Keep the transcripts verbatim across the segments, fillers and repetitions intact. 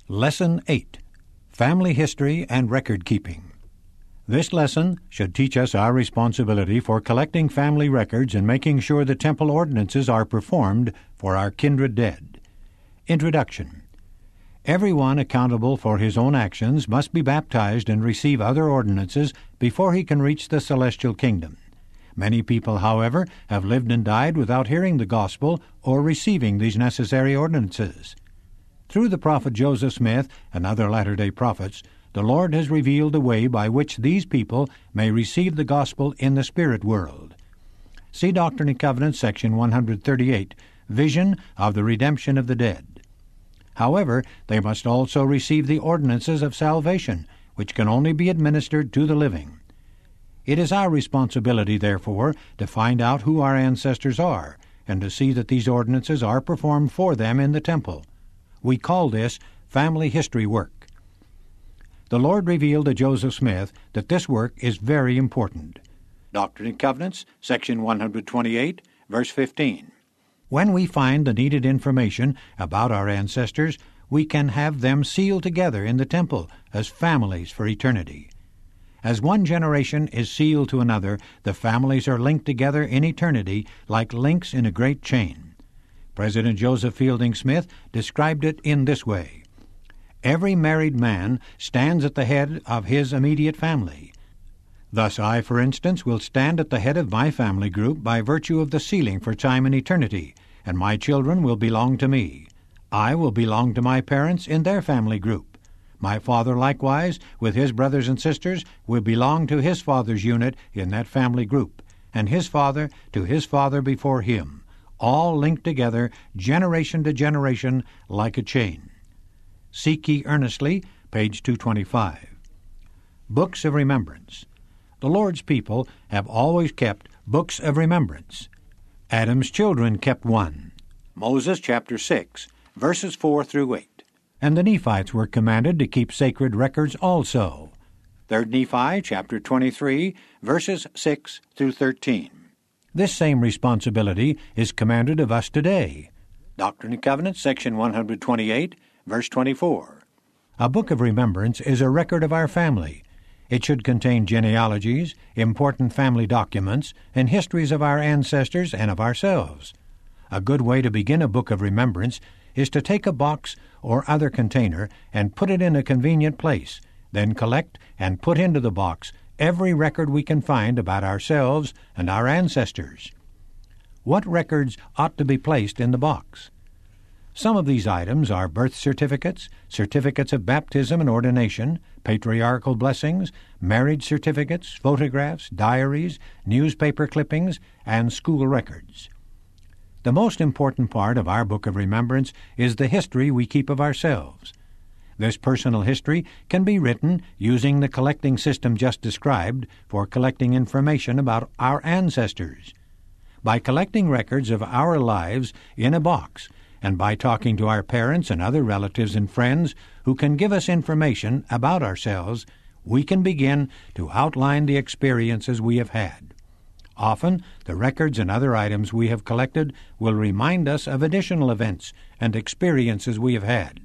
Lesson eight. Family History and Record Keeping. This lesson should teach us our responsibility for collecting family records and making sure the temple ordinances are performed for our kindred dead. Introduction. Everyone accountable for his own actions must be baptized and receive other ordinances before he can reach the celestial kingdom. Many people, however, have lived and died without hearing the gospel or receiving these necessary ordinances. Through the prophet Joseph Smith and other latter-day prophets, the Lord has revealed a way by which these people may receive the gospel in the spirit world. See Doctrine and Covenants, section one thirty-eight, Vision of the Redemption of the Dead. However, they must also receive the ordinances of salvation, which can only be administered to the living. It is our responsibility, therefore, to find out who our ancestors are, and to see that these ordinances are performed for them in the temple. We call this family history work. The Lord revealed to Joseph Smith that this work is very important. Doctrine and Covenants, section one twenty-eight, verse fifteen. When we find the needed information about our ancestors, we can have them sealed together in the temple as families for eternity. As one generation is sealed to another, the families are linked together in eternity like links in a great chain. President Joseph Fielding Smith described it in this way. Every married man stands at the head of his immediate family. Thus I, for instance, will stand at the head of my family group by virtue of the sealing for time and eternity, and my children will belong to me. I will belong to my parents in their family group. My father, likewise, with his brothers and sisters, will belong to his father's unit in that family group, and his father to his father before him, all linked together, generation to generation, like a chain. Seek ye earnestly, page two twenty-five. Books of Remembrance. The Lord's people have always kept books of remembrance. Adam's children kept one. Moses chapter six, verses four through eight. And the Nephites were commanded to keep sacred records also. Third Nephi chapter twenty-three, verses six through thirteen. This same responsibility is commanded of us today. Doctrine and Covenants, section one twenty-eight, verse twenty-four. A book of remembrance is a record of our family. It should contain genealogies, important family documents, and histories of our ancestors and of ourselves. A good way to begin a book of remembrance is to take a box or other container and put it in a convenient place, then collect and put into the box every record we can find about ourselves and our ancestors. What records ought to be placed in the box? Some of these items are birth certificates, certificates of baptism and ordination, patriarchal blessings, marriage certificates, photographs, diaries, newspaper clippings, and school records. The most important part of our book of remembrance is the history we keep of ourselves. This personal history can be written using the collecting system just described for collecting information about our ancestors. By collecting records of our lives in a box, and by talking to our parents and other relatives and friends who can give us information about ourselves, we can begin to outline the experiences we have had. Often, the records and other items we have collected will remind us of additional events and experiences we have had.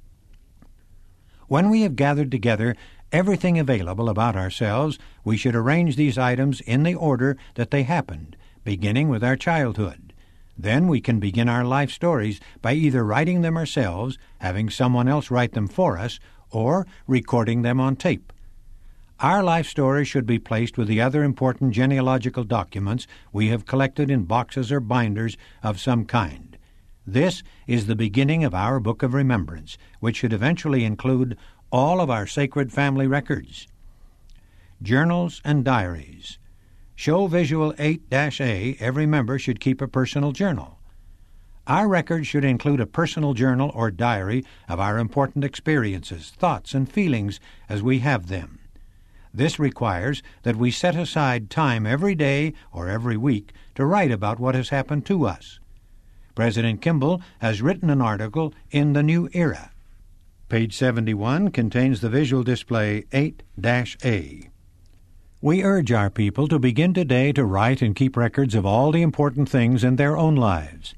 When we have gathered together everything available about ourselves, we should arrange these items in the order that they happened, beginning with our childhood. Then we can begin our life stories by either writing them ourselves, having someone else write them for us, or recording them on tape. Our life story should be placed with the other important genealogical documents we have collected in boxes or binders of some kind. This is the beginning of our book of remembrance, which should eventually include all of our sacred family records. Journals and diaries. Show Visual eight A, every member should keep a personal journal. Our record should include a personal journal or diary of our important experiences, thoughts, and feelings as we have them. This requires that we set aside time every day or every week to write about what has happened to us. President Kimball has written an article in The New Era. Page seventy-one contains the visual display eight A. We urge our people to begin today to write and keep records of all the important things in their own lives.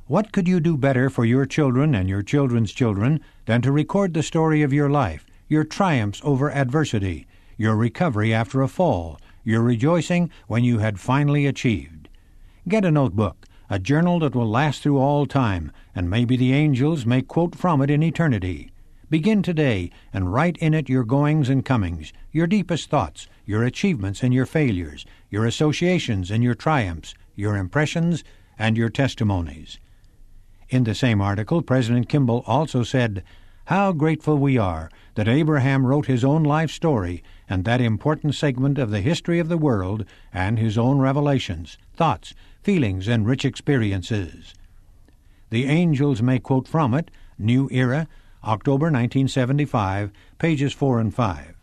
What could you do better for your children and your children's children than to record the story of your life, your triumphs over adversity, your recovery after a fall, your rejoicing when you had finally achieved? Get a notebook, a journal that will last through all time, and maybe the angels may quote from it in eternity. Begin today and write in it your goings and comings, your deepest thoughts, your achievements and your failures, your associations and your triumphs, your impressions and your testimonies. In the same article, President Kimball also said, "How grateful we are that Abraham wrote his own life story and that important segment of the history of the world and his own revelations, thoughts, feelings, and rich experiences." The angels may quote from it, New Era, October nineteen seventy-five, pages four and five.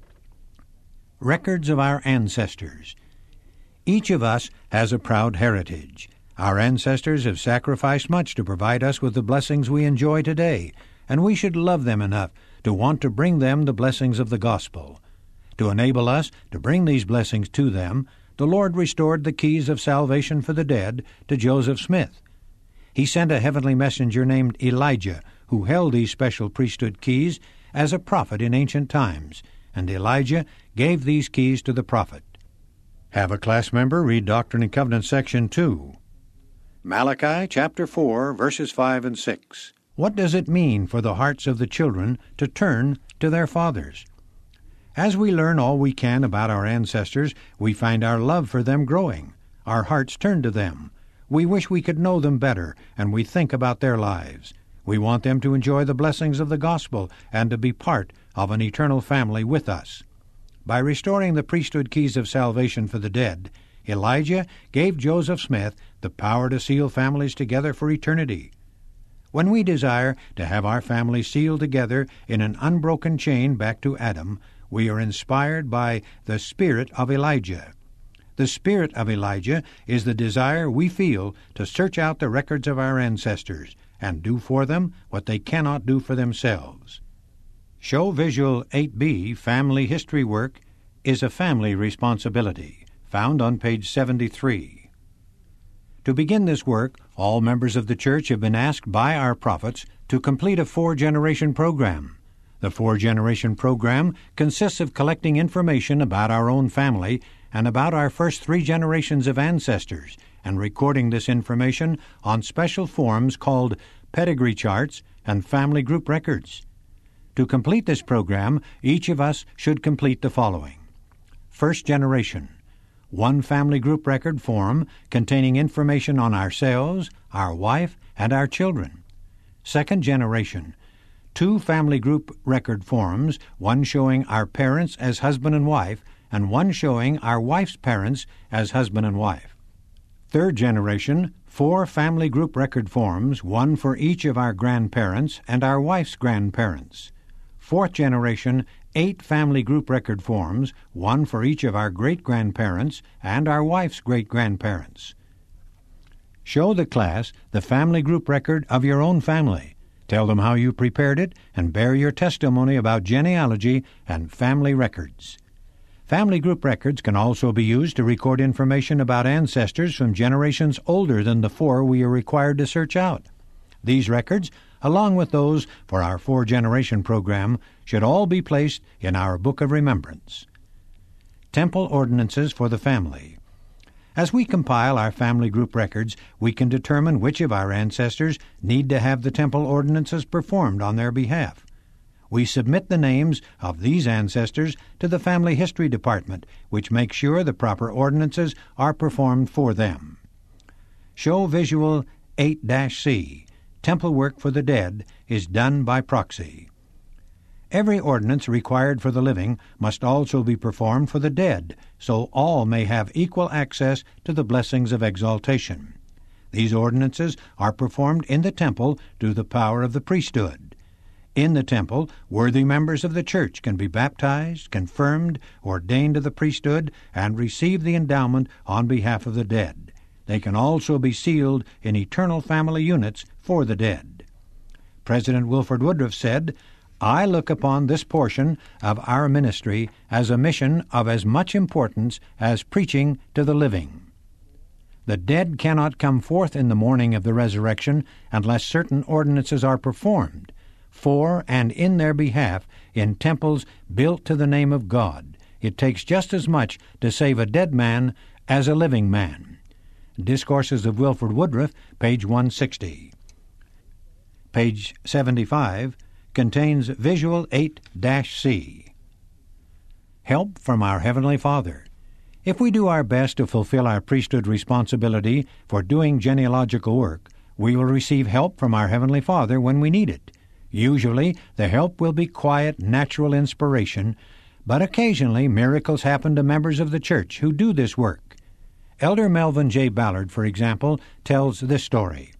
Records of our ancestors. Each of us has a proud heritage. Our ancestors have sacrificed much to provide us with the blessings we enjoy today, and we should love them enough to want to bring them the blessings of the gospel. To enable us to bring these blessings to them, the Lord restored the keys of salvation for the dead to Joseph Smith. He sent a heavenly messenger named Elijah, who held these special priesthood keys as a prophet in ancient times, and Elijah gave these keys to the prophet. Have a class member read Doctrine and Covenants section two. Malachi chapter four, verses five and six. What does it mean for the hearts of the children to turn to their fathers? As we learn all we can about our ancestors, we find our love for them growing. Our hearts turn to them. We wish we could know them better, and we think about their lives. We want them to enjoy the blessings of the gospel and to be part of an eternal family with us. By restoring the priesthood keys of salvation for the dead, Elijah gave Joseph Smith the power to seal families together for eternity. When we desire to have our families sealed together in an unbroken chain back to Adam, we are inspired by the spirit of Elijah. The spirit of Elijah is the desire we feel to search out the records of our ancestors and do for them what they cannot do for themselves. Show Visual eight B, Family History Work, is a family responsibility, found on page seventy-three. To begin this work, all members of the church have been asked by our prophets to complete a four-generation program. The four-generation program consists of collecting information about our own family and about our first three generations of ancestors, and recording this information on special forms called pedigree charts and family group records. To complete this program, each of us should complete the following. First generation, one family group record form containing information on ourselves, our wife, and our children. Second generation, two family group record forms, one showing our parents as husband and wife, and one showing our wife's parents as husband and wife. Third generation, four family group record forms, one for each of our grandparents and our wife's grandparents. Fourth generation, eight family group record forms, one for each of our great-grandparents and our wife's great-grandparents. Show the class the family group record of your own family. Tell them how you prepared it and bear your testimony about genealogy and family records. Family group records can also be used to record information about ancestors from generations older than the four we are required to search out. These records, along with those for our four-generation program, should all be placed in our Book of Remembrance. Temple Ordinances for the Family. As we compile our family group records, we can determine which of our ancestors need to have the temple ordinances performed on their behalf. We submit the names of these ancestors to the Family History Department, which makes sure the proper ordinances are performed for them. Show Visual eight C. Temple work for the dead is done by proxy. Every ordinance required for the living must also be performed for the dead, so all may have equal access to the blessings of exaltation. These ordinances are performed in the temple through the power of the priesthood. In the temple, worthy members of the church can be baptized, confirmed, ordained to the priesthood, and receive the endowment on behalf of the dead. They can also be sealed in eternal family units for the dead. President Wilford Woodruff said, "I look upon this portion of our ministry as a mission of as much importance as preaching to the living." The dead cannot come forth in the morning of the resurrection unless certain ordinances are performed, for and in their behalf, in temples built to the name of God. It takes just as much to save a dead man as a living man. Discourses of Wilford Woodruff, page one sixty. Page seventy-five contains Visual eight C. Help from our Heavenly Father. If we do our best to fulfill our priesthood responsibility for doing genealogical work, we will receive help from our Heavenly Father when we need it. Usually, the help will be quiet, natural inspiration, but occasionally miracles happen to members of the church who do this work. Elder Melvin J. Ballard, for example, tells this story.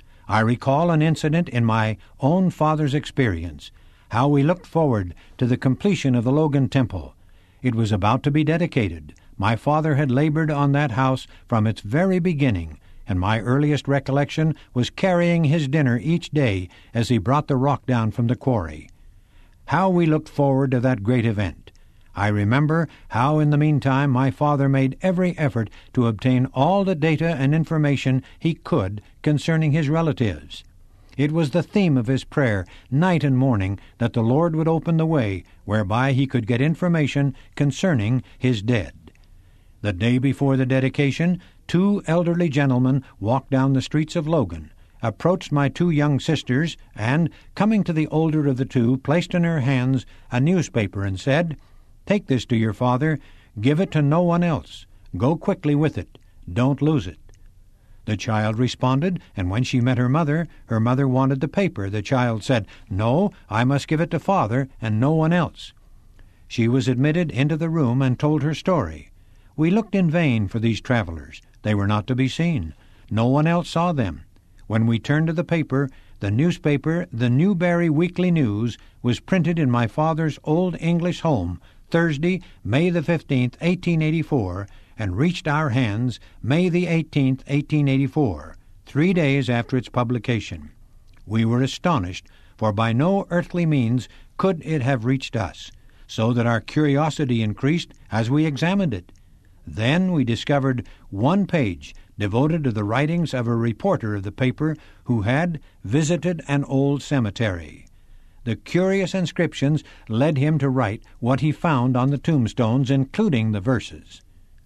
I recall an incident in my own father's experience, how we looked forward to the completion of the Logan Temple. It was about to be dedicated. My father had labored on that house from its very beginning, and my earliest recollection was carrying his dinner each day as he brought the rock down from the quarry. How we looked forward to that great event! I remember how in the meantime my father made every effort to obtain all the data and information he could concerning his relatives. It was the theme of his prayer night and morning that the Lord would open the way whereby he could get information concerning his dead. The day before the dedication, two elderly gentlemen walked down the streets of Logan, approached my two young sisters, and, coming to the older of the two, placed in her hands a newspaper and said, "Take this to your father. Give it to no one else. Go quickly with it. Don't lose it." The child responded, and when she met her mother, her mother wanted the paper. The child said, "No, I must give it to father and no one else." She was admitted into the room and told her story. We looked in vain for these travelers. They were not to be seen. No one else saw them. When we turned to the paper, the newspaper, the Newberry Weekly News, was printed in my father's old English home, Thursday, May the fifteenth, eighteen eighty-four, and reached our hands May the eighteenth, eighteen eighty-four, three days after its publication. We were astonished, for by no earthly means could it have reached us, so that our curiosity increased as we examined it. Then we discovered one page devoted to the writings of a reporter of the paper who had visited an old cemetery. The curious inscriptions led him to write what he found on the tombstones, including the verses.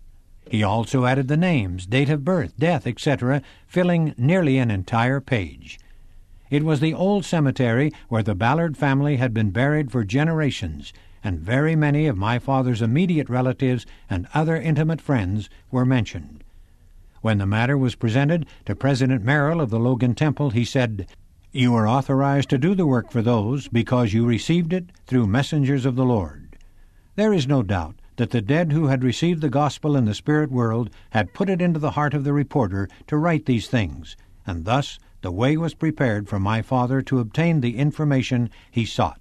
He also added the names, date of birth, death, et cetera, filling nearly an entire page. It was the old cemetery where the Ballard family had been buried for generations, and very many of my father's immediate relatives and other intimate friends were mentioned. When the matter was presented to President Merrill of the Logan Temple, he said, "You are authorized to do the work for those because you received it through messengers of the Lord." There is no doubt that the dead who had received the gospel in the spirit world had put it into the heart of the reporter to write these things, and thus the way was prepared for my father to obtain the information he sought.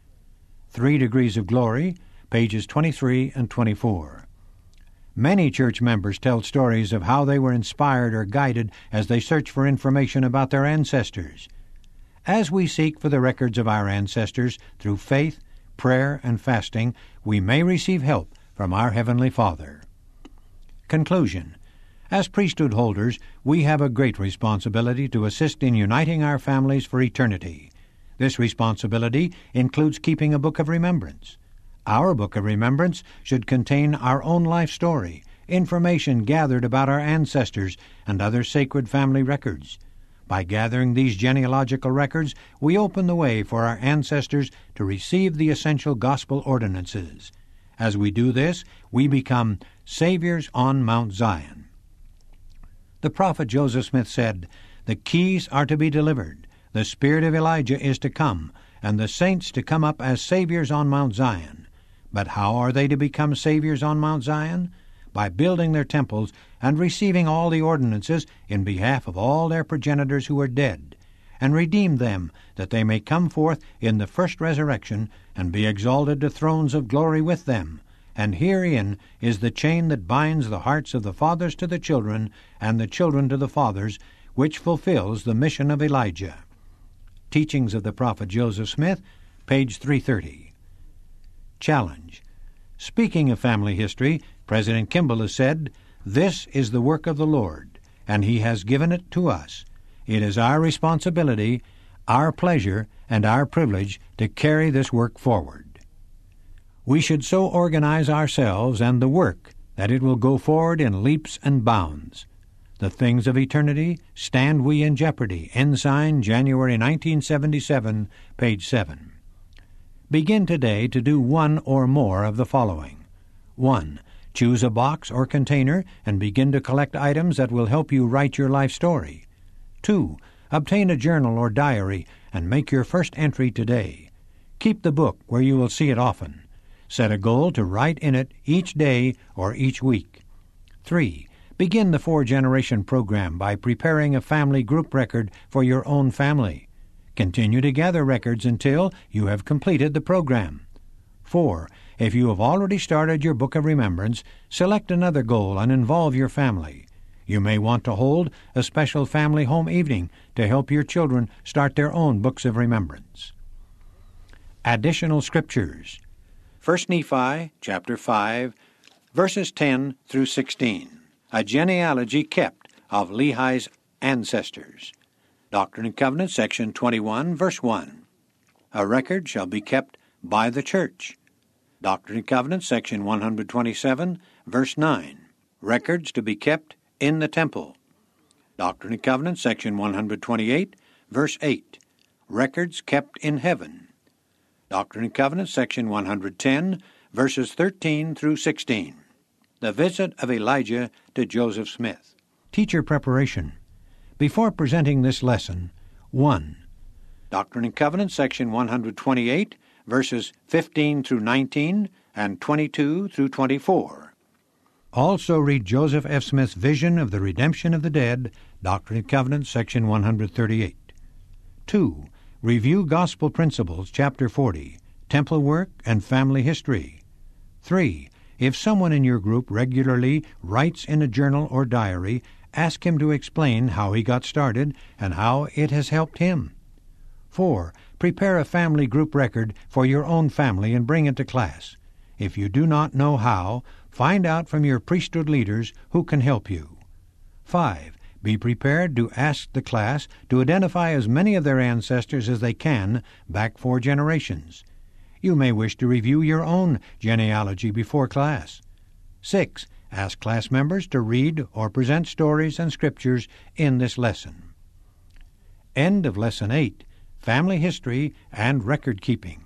Three Degrees of Glory, pages twenty-three and twenty-four. Many church members tell stories of how they were inspired or guided as they search for information about their ancestors. As we seek for the records of our ancestors through faith, prayer, and fasting, we may receive help from our Heavenly Father. Conclusion. As priesthood holders, we have a great responsibility to assist in uniting our families for eternity. This responsibility includes keeping a book of remembrance. Our book of remembrance should contain our own life story, information gathered about our ancestors, and other sacred family records. By gathering these genealogical records, we open the way for our ancestors to receive the essential gospel ordinances. As we do this, we become Saviors on Mount Zion. The prophet Joseph Smith said, "The keys are to be delivered. The spirit of Elijah is to come, and the saints to come up as Saviors on Mount Zion." But how are they to become Saviors on Mount Zion? By building their temples and receiving all the ordinances in behalf of all their progenitors who are dead, and redeem them, that they may come forth in the first resurrection, and be exalted to thrones of glory with them. And herein is the chain that binds the hearts of the fathers to the children, and the children to the fathers, which fulfills the mission of Elijah. Teachings of the Prophet Joseph Smith, page three thirty. Challenge. Speaking of family history, President Kimball has said, "This is the work of the Lord. and He has given it to us. It is our responsibility, our pleasure, and our privilege to carry this work forward. We should so organize ourselves and the work that it will go forward in leaps and bounds. The Things of Eternity, Stand We in Jeopardy, Ensign, January nineteen seventy-seven, page seven. Begin today to do one or more of the following. one. Choose a box or container and begin to collect items that will help you write your life story. two. Obtain a journal or diary and make your first entry today. Keep the book where you will see it often. Set a goal to write in it each day or each week. three. Begin the four-generation program by preparing a family group record for your own family. Continue to gather records until you have completed the program. four. If you have already started your Book of Remembrance, select another goal and involve your family. You may want to hold a special family home evening to help your children start their own books of remembrance. Additional Scriptures. First Nephi, chapter five, verses ten through sixteen. A genealogy kept of Lehi's ancestors. Doctrine and Covenants, section twenty-one, verse one. A record shall be kept by the church. Doctrine and Covenants, section one hundred twenty-seven, verse nine. Records to be kept in the temple. Doctrine and Covenants, section one hundred twenty-eight, verse eight. Records kept in heaven. Doctrine and Covenants, section one hundred ten, verses thirteen through sixteen. The visit of Elijah to Joseph Smith. Teacher preparation. Before presenting this lesson, one. Doctrine and Covenants, section one hundred twenty-eight, verses fifteen through nineteen and twenty-two through twenty-four. Also read Joseph F. Smith's Vision of the Redemption of the Dead, Doctrine and Covenants, section one hundred thirty-eight. two. Review Gospel Principles, chapter forty, Temple Work and Family History. three. If someone in your group regularly writes in a journal or diary, ask him to explain how he got started and how it has helped him. four. Prepare a family group record for your own family and bring it to class. If you do not know how, find out from your priesthood leaders who can help you. five. Be prepared to ask the class to identify as many of their ancestors as they can back four generations. You may wish to review your own genealogy before class. six. Ask class members to read or present stories and scriptures in this lesson. End of Lesson eight, Family History and Record Keeping.